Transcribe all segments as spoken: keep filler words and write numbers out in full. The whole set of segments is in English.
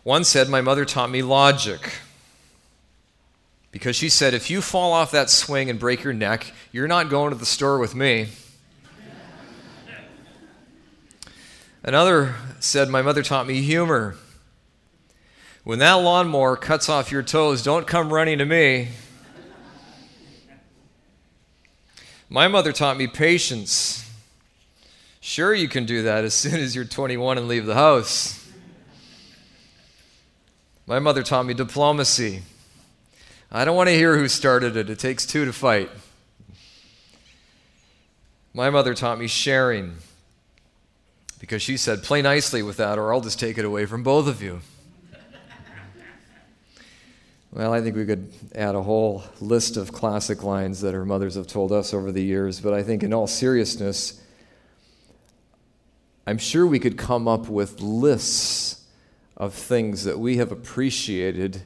One said, my mother taught me logic. Because she said, if you fall off that swing and break your neck, you're not going to the store with me. Another said, my mother taught me humor. When that lawnmower cuts off your toes, don't come running to me. My mother taught me patience. Sure, you can do that as soon as you're twenty-one and leave the house. My mother taught me diplomacy. I don't want to hear who started it. It takes two to fight. My mother taught me sharing because she said, play nicely with that or I'll just take it away from both of you. Well, I think we could add a whole list of classic lines that our mothers have told us over the years, but I think in all seriousness, I'm sure we could come up with lists of things that we have appreciated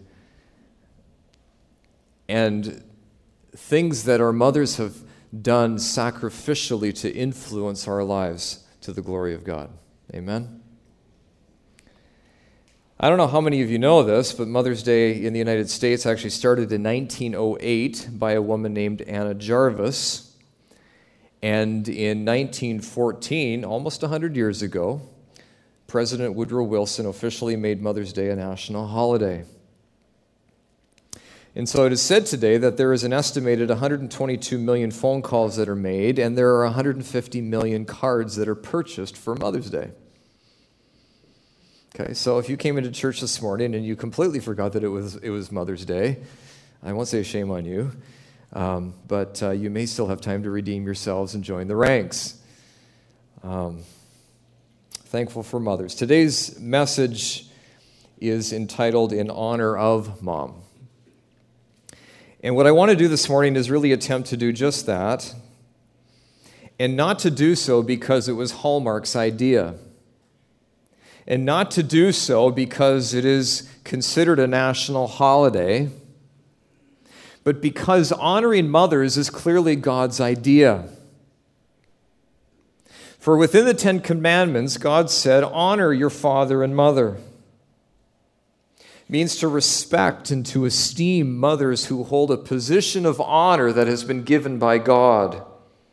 and things that our mothers have done sacrificially to influence our lives to the glory of God. Amen? I don't know how many of you know this, but Mother's Day in the United States actually started in nineteen oh eight by a woman named Anna Jarvis. And in nineteen fourteen, almost one hundred years ago, President Woodrow Wilson officially made Mother's Day a national holiday. And so it is said today that there is an estimated one hundred twenty-two million phone calls that are made, and there are one hundred fifty million cards that are purchased for Mother's Day. Okay, so if you came into church this morning and you completely forgot that it was it was Mother's Day, I won't say shame on you, um, but uh, you may still have time to redeem yourselves and join the ranks. Um, thankful for mothers. Today's message is entitled In Honor of Mom. And what I want to do this morning is really attempt to do just that, and not to do so because it was Hallmark's idea. And not to do so because it is considered a national holiday, but because honoring mothers is clearly God's idea. For within the Ten Commandments, God said, honor your father and mother. It means to respect and to esteem mothers who hold a position of honor that has been given by God.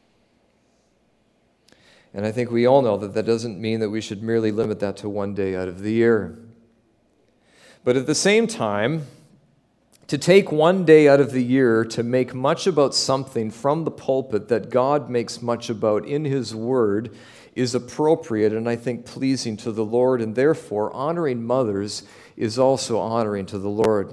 And I think we all know that that doesn't mean that we should merely limit that to one day out of the year. But at the same time, to take one day out of the year to make much about something from the pulpit that God makes much about in His Word is appropriate and I think pleasing to the Lord, and therefore honoring mothers is also honoring to the Lord.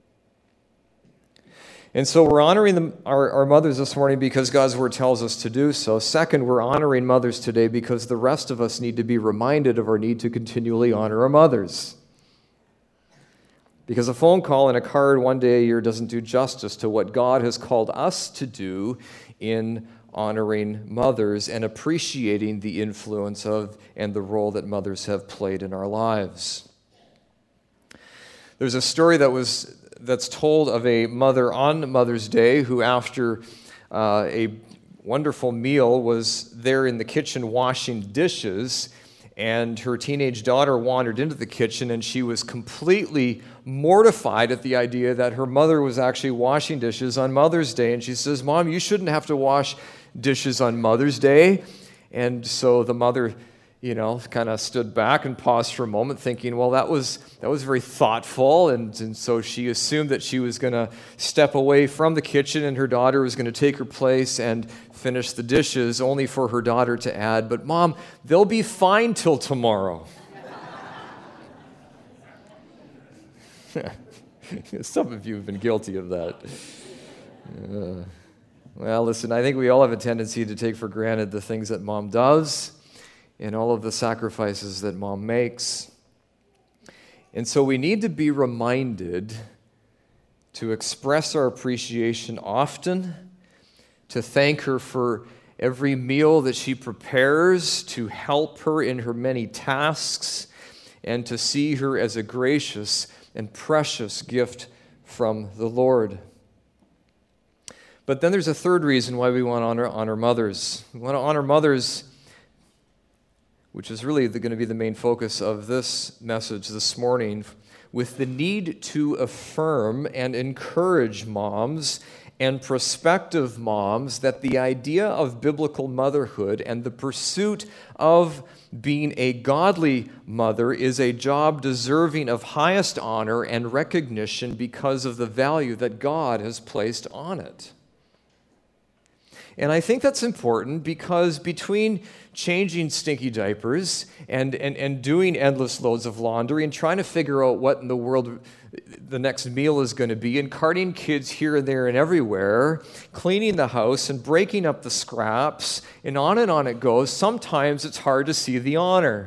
And so we're honoring the, our, our mothers this morning because God's Word tells us to do so. Second, we're honoring mothers today because the rest of us need to be reminded of our need to continually honor our mothers. Because a phone call and a card one day a year doesn't do justice to what God has called us to do in honoring mothers and appreciating the influence of and the role that mothers have played in our lives. There's a story that was that's told of a mother on Mother's Day who, after uh, a wonderful meal, was there in the kitchen washing dishes, and her teenage daughter wandered into the kitchen, and she was completely mortified at the idea that her mother was actually washing dishes on Mother's Day. And she says, Mom, you shouldn't have to wash dishes on Mother's Day. And so the mother, you know, kind of stood back and paused for a moment thinking, well, that was that was very thoughtful. And, and so she assumed that she was going to step away from the kitchen and her daughter was going to take her place and finish the dishes, only for her daughter to add, but Mom, they'll be fine till tomorrow. Some of you have been guilty of that. Uh, well, listen, I think we all have a tendency to take for granted the things that Mom does and all of the sacrifices that Mom makes. And so we need to be reminded to express our appreciation often, to thank her for every meal that she prepares, to help her in her many tasks, and to see her as a gracious and precious gift from the Lord. But then there's a third reason why we want to honor, honor mothers. We want to honor mothers, which is really going to be the main focus of this message this morning. with the need to affirm and encourage moms and prospective moms that the idea of biblical motherhood and the pursuit of being a godly mother is a job deserving of highest honor and recognition because of the value that God has placed on it. And I think that's important because between changing stinky diapers and, and, and doing endless loads of laundry and trying to figure out what in the world the next meal is going to be and carting kids here and there and everywhere, cleaning the house and breaking up the scraps, and on and on it goes, sometimes it's hard to see the honor.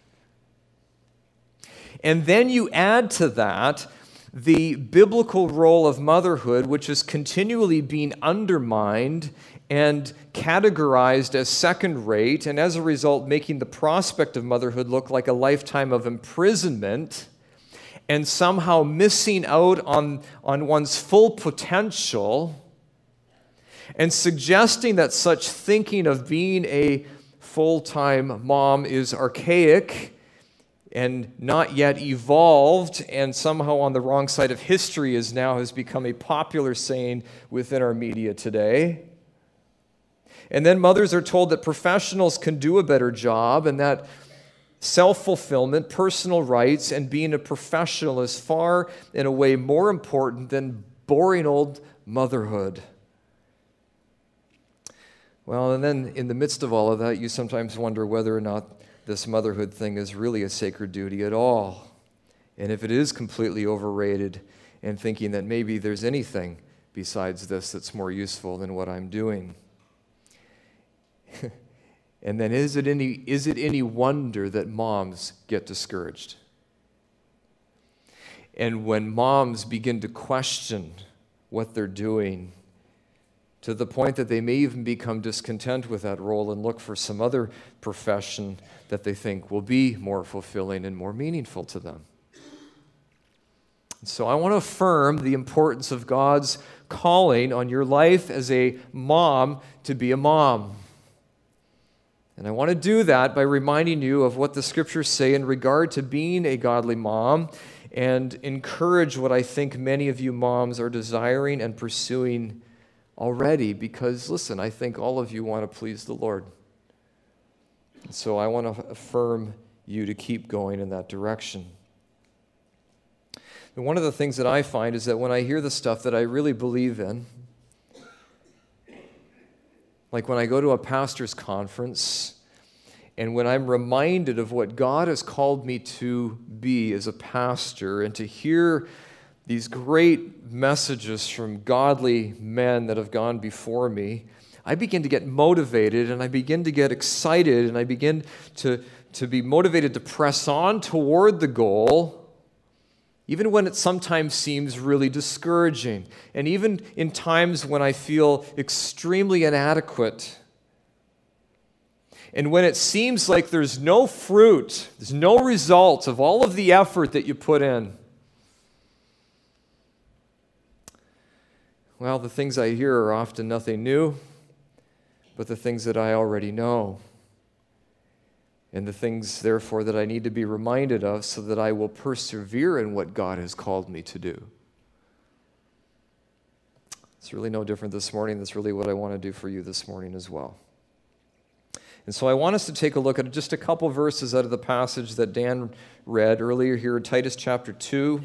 And then you add to that the biblical role of motherhood, which is continually being undermined and categorized as second-rate, and as a result making the prospect of motherhood look like a lifetime of imprisonment, and somehow missing out on, on one's full potential, and suggesting that such thinking of being a full-time mom is archaic and not yet evolved, and somehow on the wrong side of history is now has become a popular saying within our media today. And then mothers are told that professionals can do a better job and that self-fulfillment, personal rights, and being a professional is far, in a way, more important than boring old motherhood. Well, and then in the midst of all of that, you sometimes wonder whether or not this motherhood thing is really a sacred duty at all. And if it is completely overrated, and thinking that maybe there's anything besides this that's more useful than what I'm doing. And then is it any is it any wonder that moms get discouraged? And when moms begin to question what they're doing, to the point that they may even become discontent with that role and look for some other profession that they think will be more fulfilling and more meaningful to them. So I want to affirm the importance of God's calling on your life as a mom to be a mom. And I want to do that by reminding you of what the Scriptures say in regard to being a godly mom, and encourage what I think many of you moms are desiring and pursuing already, because, listen, I think all of you want to please the Lord. And so I want to affirm you to keep going in that direction. And one of the things that I find is that when I hear the stuff that I really believe in, like when I go to a pastor's conference, and when I'm reminded of what God has called me to be as a pastor, and to hear these great messages from godly men that have gone before me, I begin to get motivated, and I begin to get excited, and I begin to, to be motivated to press on toward the goal, even when it sometimes seems really discouraging, and even in times when I feel extremely inadequate. And when it seems like there's no fruit, there's no result of all of the effort that you put in. Well, the things I hear are often nothing new, but the things that I already know. And the things, therefore, that I need to be reminded of so that I will persevere in what God has called me to do. It's really no different this morning. That's really what I want to do for you this morning as well. And so I want us to take a look at just a couple verses out of the passage that Dan read earlier here in Titus chapter two,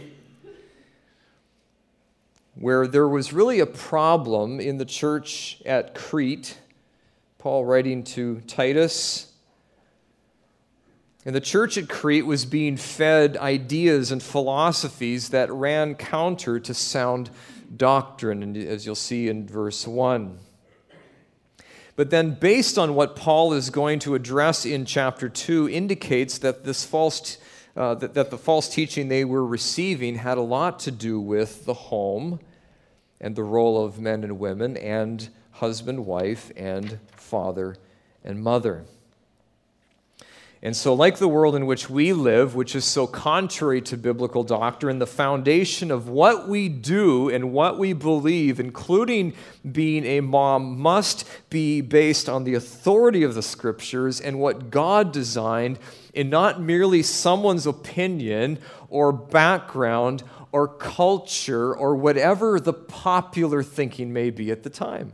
where there was really a problem in the church at Crete. Paul writing to Titus. And the church at Crete was being fed ideas and philosophies that ran counter to sound doctrine, and as you'll see in verse one. But then, based on what Paul is going to address in chapter two, indicates that this false, uh, that, that the false teaching they were receiving had a lot to do with the home and the role of men and women, and husband, wife, and father and mother. And so, like the world in which we live, which is so contrary to biblical doctrine, the foundation of what we do and what we believe, including being a mom, must be based on the authority of the Scriptures and what God designed, and not merely someone's opinion or background or culture or whatever the popular thinking may be at the time.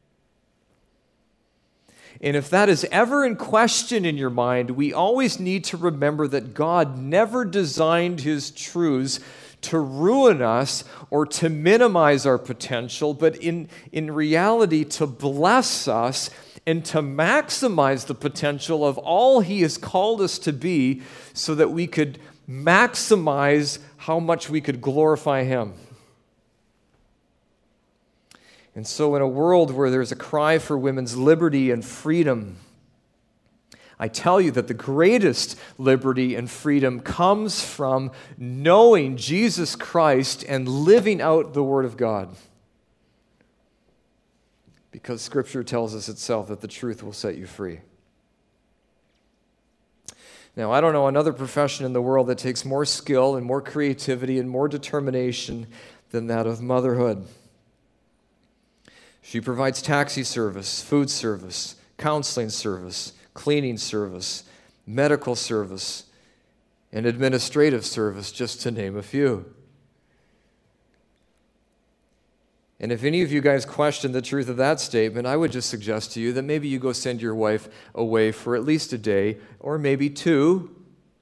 And if that is ever in question in your mind, we always need to remember that God never designed His truths to ruin us or to minimize our potential, but in, in reality to bless us and to maximize the potential of all He has called us to be, so that we could maximize how much we could glorify Him. And so in a world where there's a cry for women's liberty and freedom, I tell you that the greatest liberty and freedom comes from knowing Jesus Christ and living out the Word of God. Because Scripture tells us itself that the truth will set you free. Now, I don't know another profession in the world that takes more skill and more creativity and more determination than that of motherhood. She provides taxi service, food service, counseling service, cleaning service, medical service, and administrative service, just to name a few. And if any of you guys question the truth of that statement, I would just suggest to you that maybe you go send your wife away for at least a day, or maybe two,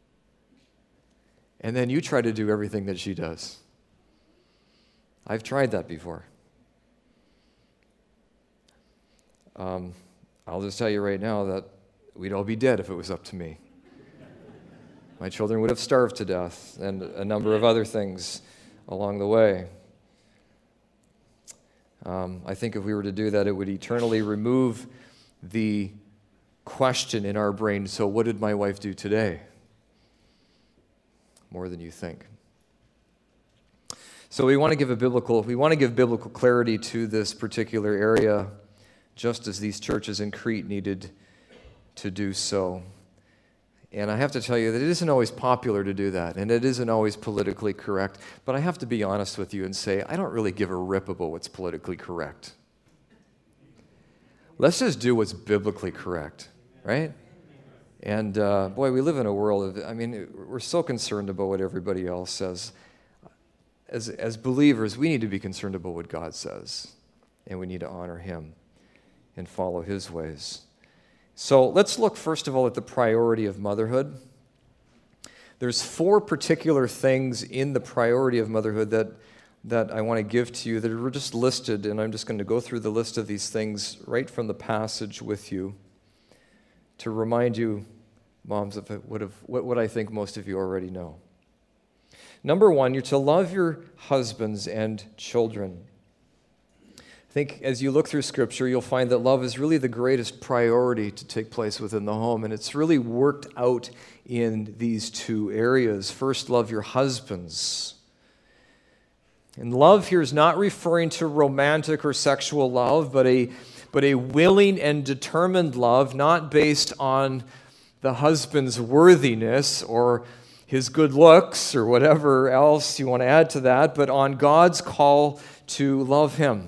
and then you try to do everything that she does. I've tried that before. Um, I'll just tell you right now that we'd all be dead if it was up to me. My children would have starved to death, and a number of other things along the way. Um, I think if we were to do that, it would eternally remove the question in our brain, so what did my wife do today? More than you think. So we want to give a biblical, we want to give biblical clarity to this particular area, just as these churches in Crete needed to do so. And I have to tell you that it isn't always popular to do that, and it isn't always politically correct. But I have to be honest with you and say, I don't really give a rip about what's politically correct. Let's just do what's biblically correct, right? And uh, boy, we live in a world of, I mean, we're so concerned about what everybody else says. As, as believers, we need to be concerned about what God says, and we need to honor Him and follow His ways. So let's look first of all at the priority of motherhood. There's four particular things in the priority of motherhood that, that I want to give to you that are just listed, and I'm just going to go through the list of these things right from the passage with you to remind you, moms, of what, of, what, what I think most of you already know. Number one, you're to love your husbands and children. I think as you look through Scripture, you'll find that love is really the greatest priority to take place within the home, and it's really worked out in these two areas. First, love your husbands. And love here is not referring to romantic or sexual love, but a, but a willing and determined love, not based on the husband's worthiness or his good looks or whatever else you want to add to that, but on God's call to love him.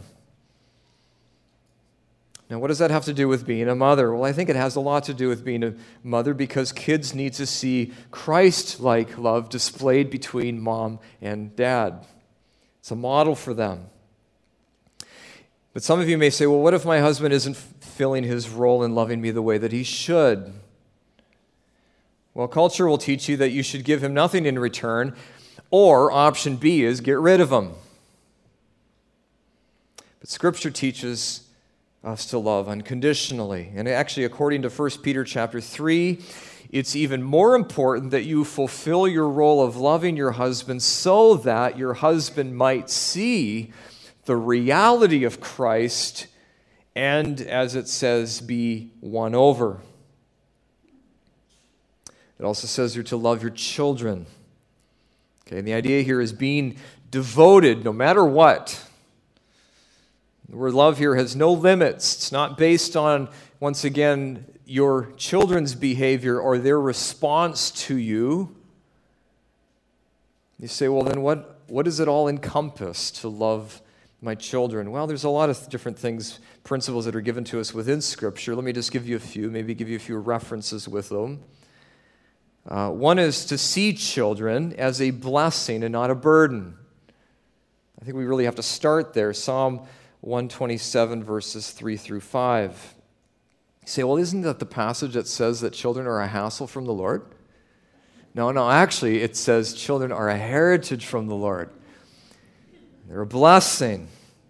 Now, what does that have to do with being a mother? Well, I think it has a lot to do with being a mother because kids need to see Christ-like love displayed between mom and dad. It's a model for them. But some of you may say, well, what if my husband isn't filling his role in loving me the way that he should? Well, culture will teach you that you should give him nothing in return, or option B is get rid of him. But Scripture teaches us to love unconditionally. And actually, according to First Peter chapter three, it's even more important that you fulfill your role of loving your husband so that your husband might see the reality of Christ and, as it says, be won over. It also says you're to love your children. Okay, and the idea here is being devoted no matter what. The word love here has no limits. It's not based on, once again, your children's behavior or their response to you. You say, well, then what, what does it all encompass to love my children? Well, there's a lot of different things, principles that are given to us within Scripture. Let me just give you a few, maybe give you a few references with them. Uh, one is to see children as a blessing and not a burden. I think we really have to start there. Psalm one twenty-seven, verses three through five. You say, well, isn't that the passage that says that children are a hassle from the Lord? No, no, actually, it says children are a heritage from the Lord. They're a blessing.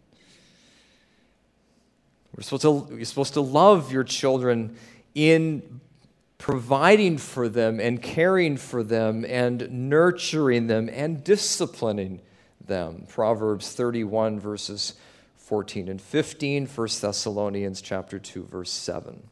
We're supposed to, you're supposed to love your children in providing for them and caring for them and nurturing them and disciplining them. Proverbs thirty-one, verses fourteen and fifteen, First Thessalonians chapter two, verse seven.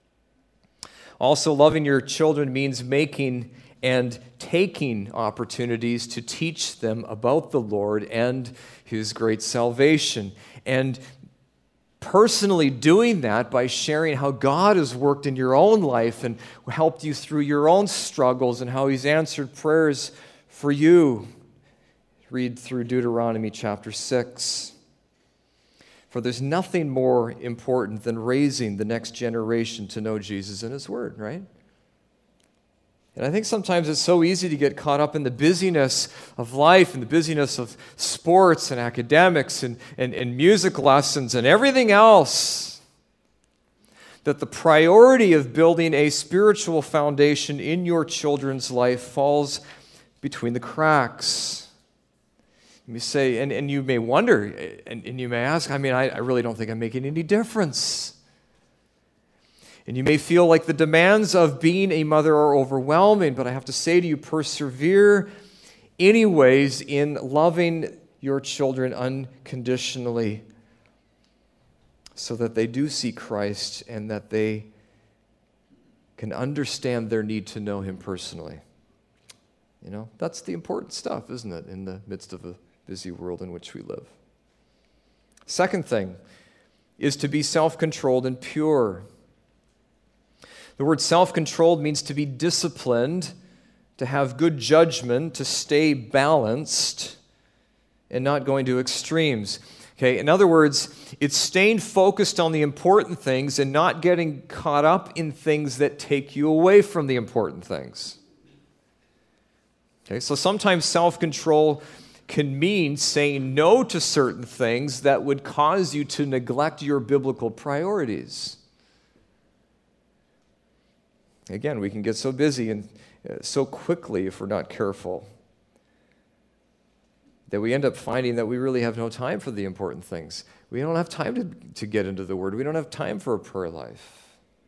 Also, loving your children means making and taking opportunities to teach them about the Lord and His great salvation. And personally doing that by sharing how God has worked in your own life and helped you through your own struggles and how He's answered prayers for you. Read through Deuteronomy chapter six. For there's nothing more important than raising the next generation to know Jesus and His Word, right? And I think sometimes it's so easy to get caught up in the busyness of life and the busyness of sports and academics and, and, and music lessons and everything else, that the priority of building a spiritual foundation in your children's life falls between the cracks. You may say, and, and you may wonder, and, and you may ask, I mean, I, I really don't think I'm making any difference. And you may feel like the demands of being a mother are overwhelming, but I have to say to you, persevere anyways in loving your children unconditionally so that they do see Christ and that they can understand their need to know Him personally. You know, that's the important stuff, isn't it, in the midst of a busy world in which we live. Second thing is to be self-controlled and pure. The word self-controlled means to be disciplined, to have good judgment, to stay balanced, and not going to extremes. Okay, in other words, it's staying focused on the important things and not getting caught up in things that take you away from the important things. Okay, so sometimes self-control can mean saying no to certain things that would cause you to neglect your biblical priorities. Again, we can get so busy and uh, so quickly if we're not careful that we end up finding that we really have no time for the important things. We don't have time to, to get into the Word. We don't have time for a prayer life.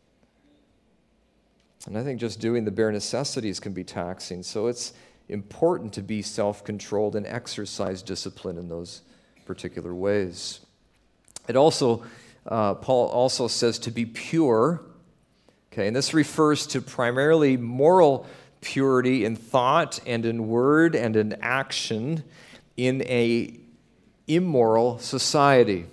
And I think just doing the bare necessities can be taxing. So it's important to be self-controlled and exercise discipline in those particular ways. It also, uh, Paul also says to be pure. Okay, and this refers to primarily moral purity in thought and in word and in action in a immoral society.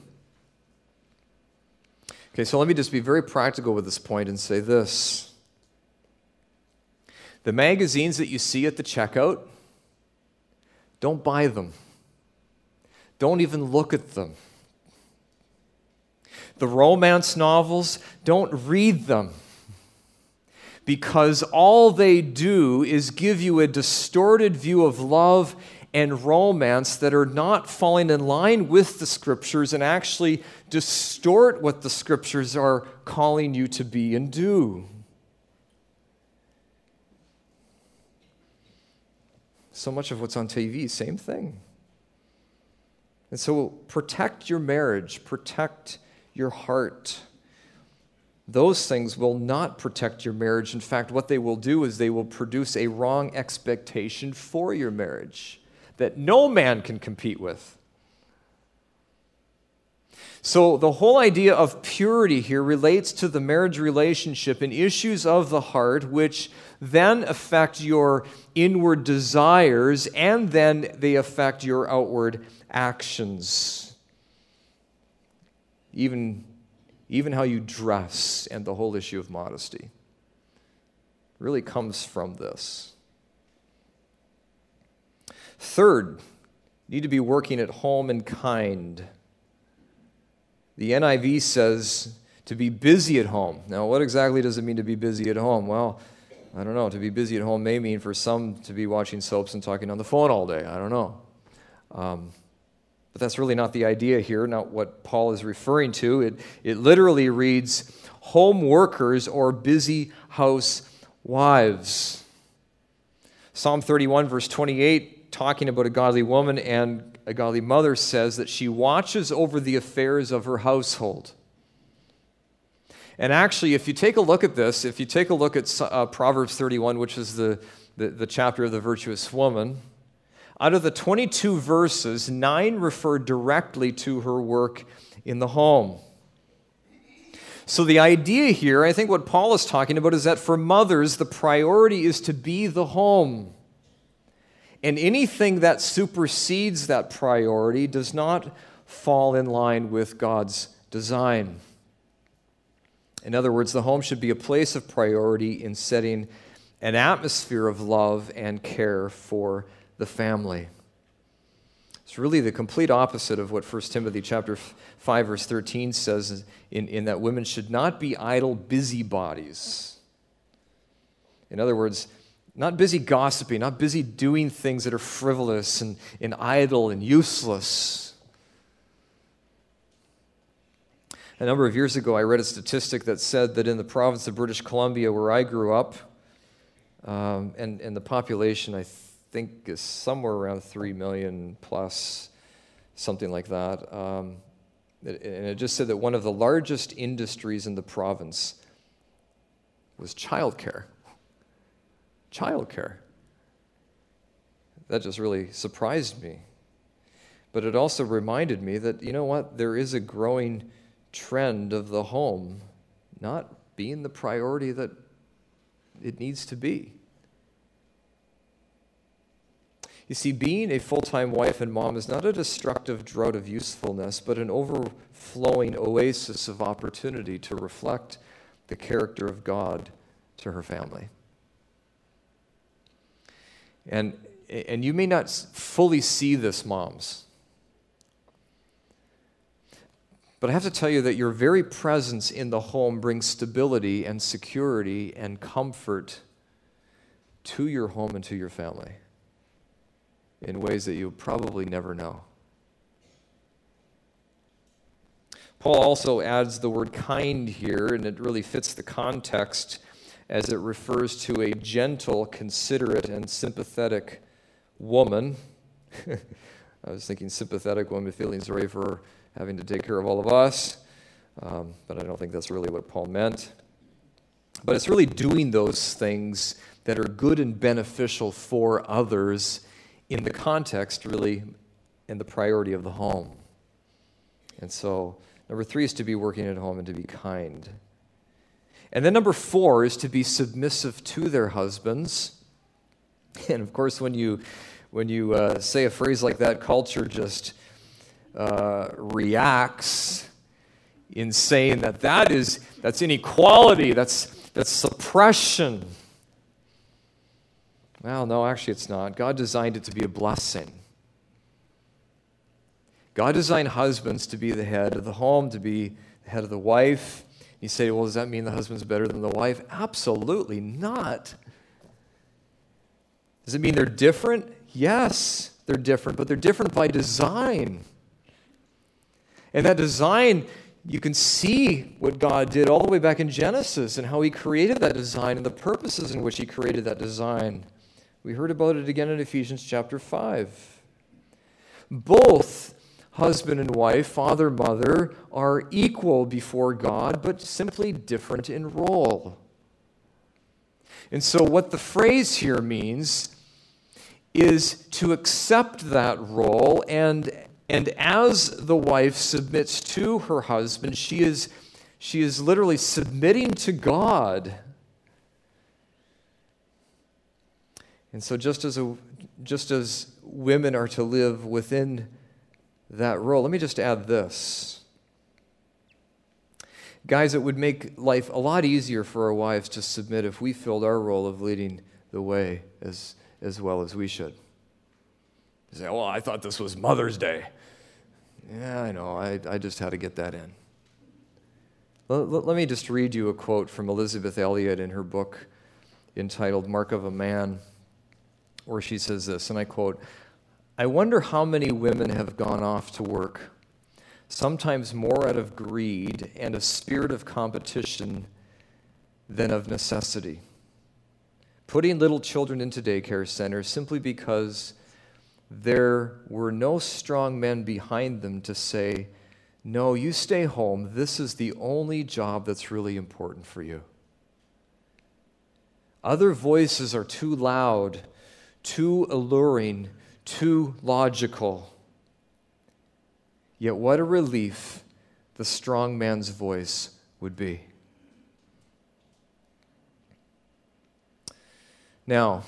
Okay, so let me just be very practical with this point and say this. The magazines that you see at the checkout, don't buy them. Don't even look at them. The romance novels, don't read them. Because all they do is give you a distorted view of love and romance that are not falling in line with the Scriptures and actually distort what the Scriptures are calling you to be and do. So much of what's on T V, same thing. And so protect your marriage, protect your heart. Those things will not protect your marriage. In fact, what they will do is they will produce a wrong expectation for your marriage that no man can compete with. So the whole idea of purity here relates to the marriage relationship and issues of the heart, which then affect your inward desires, and then they affect your outward actions. even, even how you dress and the whole issue of modesty really comes from this. Third, you need to be working at home and kind. The N I V says to be busy at home. Now, what exactly does it mean to be busy at home? Well, I don't know. To be busy at home may mean for some to be watching soaps and talking on the phone all day. I don't know. Um, but that's really not the idea here, not what Paul is referring to. It, it literally reads, home workers or busy housewives. Psalm thirty-one, verse twenty-eight, talking about a godly woman and a godly mother, says that she watches over the affairs of her household. And actually, if you take a look at this, if you take a look at uh, Proverbs thirty-one, which is the, the, the chapter of the virtuous woman, out of the twenty-two verses, nine refer directly to her work in the home. So the idea here, I think what Paul is talking about, is that for mothers, the priority is to be the home. And anything that supersedes that priority does not fall in line with God's design. In other words, the home should be a place of priority in setting an atmosphere of love and care for the family. It's really the complete opposite of what First Timothy chapter five, verse thirteen says, in, in that women should not be idle busybodies. In other words, not busy gossiping, not busy doing things that are frivolous and, and idle and useless. A number of years ago, I read a statistic that said that in the province of British Columbia, where I grew up, um, and, and the population, I think, is somewhere around three million plus, something like that. Um, it, and it just said that one of the largest industries in the province was childcare. Childcare. That just really surprised me. But it also reminded me that, you know what, there is a growing trend of the home not being the priority that it needs to be. You see, being a full-time wife and mom is not a destructive drought of usefulness, but an overflowing oasis of opportunity to reflect the character of God to her family. And, and you may not fully see this, moms. But I have to tell you that your very presence in the home brings stability and security and comfort to your home and to your family in ways that you'll probably never know. Paul also adds the word kind here, and it really fits the context as it refers to a gentle, considerate, and sympathetic woman. I was thinking sympathetic woman feeling sorry for having to take care of all of us, um, but I don't think that's really what Paul meant. But it's really doing those things that are good and beneficial for others in the context, really, and the priority of the home. And so, number three is to be working at home and to be kind. And then number four is to be submissive to their husbands. And of course, when you when you uh, say a phrase like that, culture just uh, reacts in saying that that is that's inequality, that's that's suppression. Well, no, actually it's not. God designed it to be a blessing. God designed husbands to be the head of the home, to be the head of the wife. You say, well, does that mean the husband's better than the wife? Absolutely not. Does it mean they're different? Yes, they're different, but they're different by design. And that design, you can see what God did all the way back in Genesis and how he created that design and the purposes in which he created that design. We heard about it again in Ephesians chapter five. Both husband and wife, father, mother, are equal before God, but simply different in role. And so what the phrase here means is to accept that role, and, and as the wife submits to her husband, she is, she is literally submitting to God. And so just as a, just as women are to live within that role, let me just add this. Guys, it would make life a lot easier for our wives to submit if we filled our role of leading the way as, as well as we should. You say, well, I thought this was Mother's Day. Yeah, I know. I, I just had to get that in. Let, let me just read you a quote from Elizabeth Elliot in her book entitled Mark of a Man, where she says this, and I quote, "I wonder how many women have gone off to work, sometimes more out of greed and a spirit of competition than of necessity, putting little children into daycare centers simply because there were no strong men behind them to say, 'No, you stay home. This is the only job that's really important for you.' Other voices are too loud, too alluring, too logical. Yet what a relief the strong man's voice would be." Now,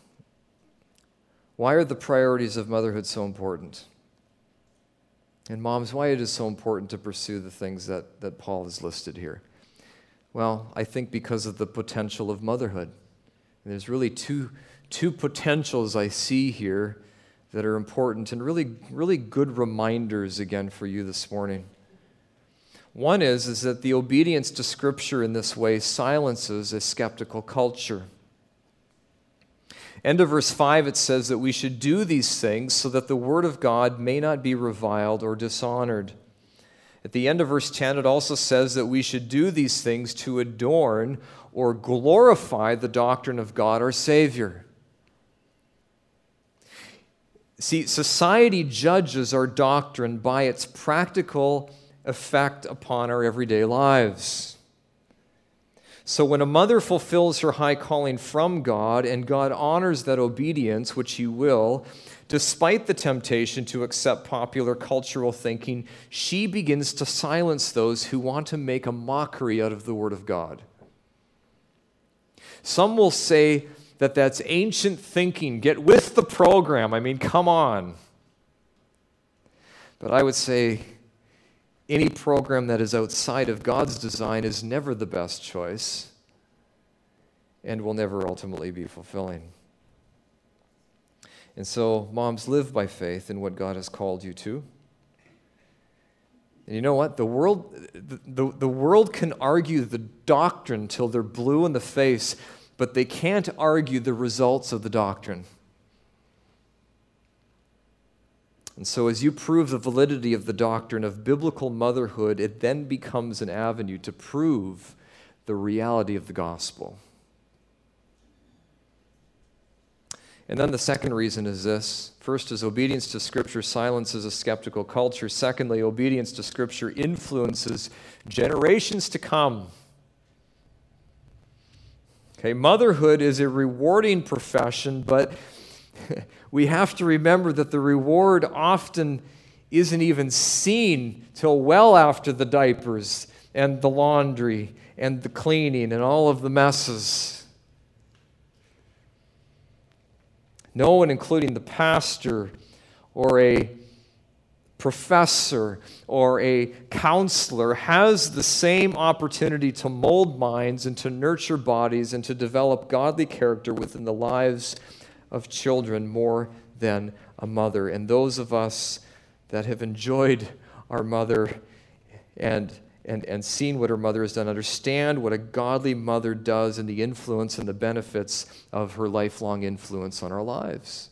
why are the priorities of motherhood so important? And moms, why it is so important to pursue the things that, that Paul has listed here? Well, I think because of the potential of motherhood. And there's really two, two potentials I see here that are important and really, really good reminders again for you this morning. One is, is that the obedience to Scripture in this way silences a skeptical culture. End of verse five, it says that we should do these things so that the Word of God may not be reviled or dishonored. At the end of verse ten, it also says that we should do these things to adorn or glorify the doctrine of God our Savior. See, society judges our doctrine by its practical effect upon our everyday lives. So when a mother fulfills her high calling from God and God honors that obedience, which He will, despite the temptation to accept popular cultural thinking, she begins to silence those who want to make a mockery out of the Word of God. Some will say that that's ancient thinking. Get with the program. I mean, come on. But I would say any program that is outside of God's design is never the best choice and will never ultimately be fulfilling. And so, moms, live by faith in what God has called you to. And you know what? The world, the, the, the world can argue the doctrine till they're blue in the face, but they can't argue the results of the doctrine. And so as you prove the validity of the doctrine of biblical motherhood, it then becomes an avenue to prove the reality of the gospel. And then the second reason is this. First is obedience to Scripture silences a skeptical culture. Secondly, obedience to Scripture influences generations to come. Okay, motherhood is a rewarding profession, but we have to remember that the reward often isn't even seen till well after the diapers and the laundry and the cleaning and all of the messes. No one, including the pastor or a professor or a counselor, has the same opportunity to mold minds and to nurture bodies and to develop godly character within the lives of children more than a mother. And those of us that have enjoyed our mother and, and, and seen what her mother has done understand what a godly mother does and the influence and the benefits of her lifelong influence on our lives.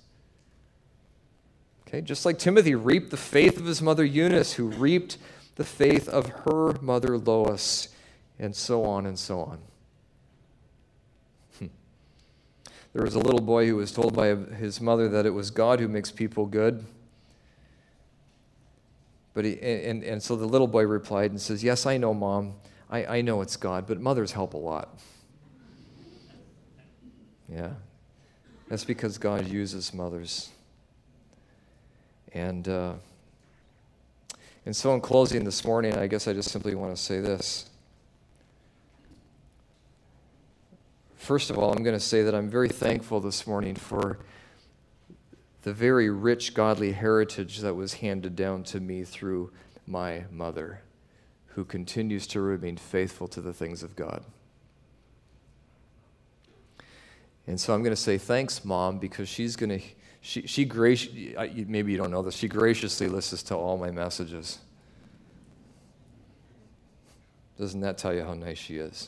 Okay, just like Timothy reaped the faith of his mother Eunice, who reaped the faith of her mother Lois, and so on and so on. There was a little boy who was told by his mother that it was God who makes people good. But he, and, and so the little boy replied and says, "Yes, I know, Mom. I, I know it's God, but mothers help a lot." Yeah, that's because God uses mothers. And, uh, and so in closing this morning, I guess I just simply want to say this. First of all, I'm going to say that I'm very thankful this morning for the very rich godly heritage that was handed down to me through my mother, who continues to remain faithful to the things of God. And so I'm going to say thanks, Mom, because she's going to, she, she grac- maybe you don't know this, she graciously listens to all my messages. Doesn't that tell you how nice she is?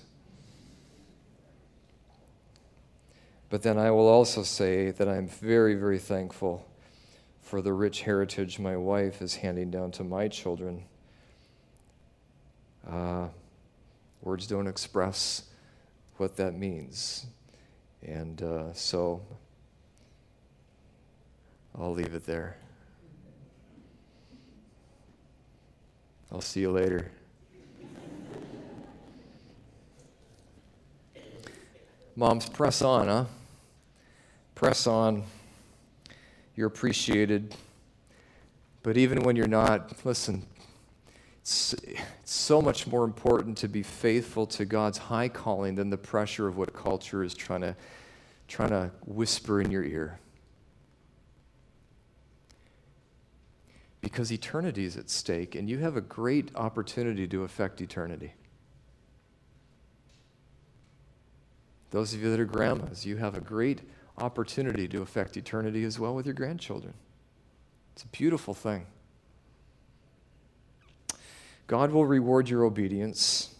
But then I will also say that I'm very, very thankful for the rich heritage my wife is handing down to my children. Uh, words don't express what that means. And uh, so I'll leave it there. I'll see you later. Moms, press on, huh? Press on. You're appreciated. But even when you're not, listen, it's, it's so much more important to be faithful to God's high calling than the pressure of what culture is trying to, trying to whisper in your ear. Because eternity is at stake, and you have a great opportunity to affect eternity. Those of you that are grandmas, you have a great opportunity to affect eternity as well with your grandchildren. It's a beautiful thing. God will reward your obedience.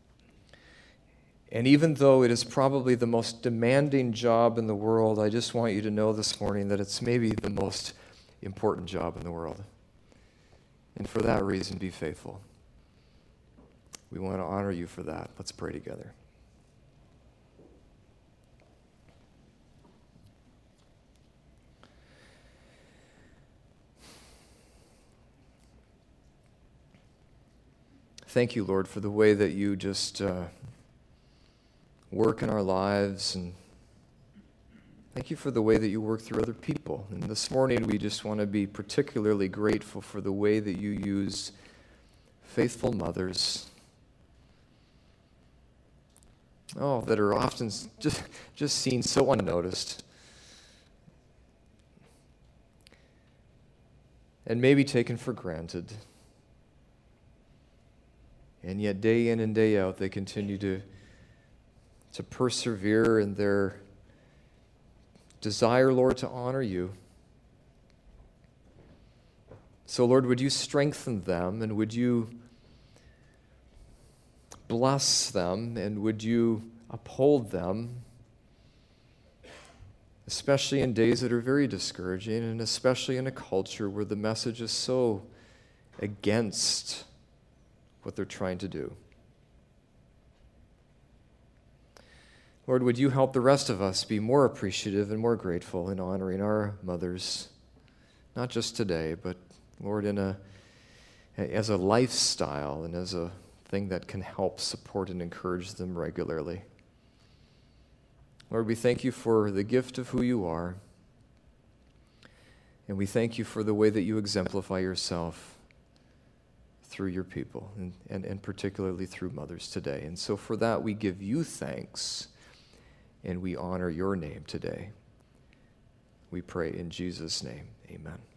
And even though it is probably the most demanding job in the world, I just want you to know this morning that it's maybe the most important job in the world. And for that reason, be faithful. We want to honor you for that. Let's pray together. Thank you, Lord, for the way that you just uh, work in our lives, and thank you for the way that you work through other people. And this morning, we just want to be particularly grateful for the way that you use faithful mothers, oh, that are often just, just seen so unnoticed, and maybe taken for granted. And yet, day in and day out, they continue to, to persevere in their desire, Lord, to honor you. So, Lord, would you strengthen them, and would you bless them, and would you uphold them, especially in days that are very discouraging, and especially in a culture where the message is so against what they're trying to do. Lord, would you help the rest of us be more appreciative and more grateful in honoring our mothers, not just today, but, Lord, in a as a lifestyle and as a thing that can help support and encourage them regularly. Lord, we thank you for the gift of who you are, and we thank you for the way that you exemplify yourself through your people, and, and, and particularly through mothers today. And so for that, we give you thanks, and we honor your name today. We pray in Jesus' name, amen.